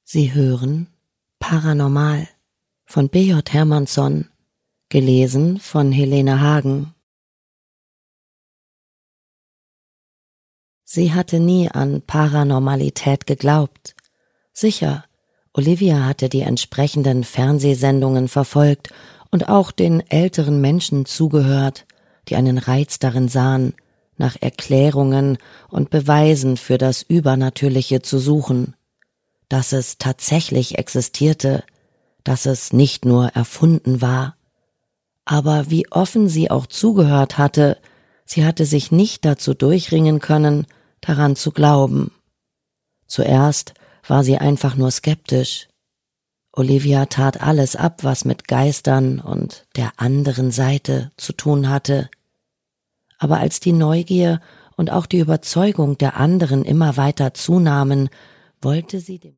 Sie hören Paranormal von B.J. Hermannsson, gelesen von Helene Hagen. Sie hatte nie an Paranormalität geglaubt. Sicher, Olivia hatte die entsprechenden Fernsehsendungen verfolgt und auch den älteren Menschen zugehört, die einen Reiz darin sahen, nach Erklärungen und Beweisen für das Übernatürliche zu suchen. Dass es tatsächlich existierte, dass es nicht nur erfunden war. Aber wie offen sie auch zugehört hatte, sie hatte sich nicht dazu durchringen können, daran zu glauben. Zuerst war sie einfach nur skeptisch. Olivia tat alles ab, was mit Geistern und der anderen Seite zu tun hatte. Aber als die Neugier und auch die Überzeugung der anderen immer weiter zunahmen, wollte sie dem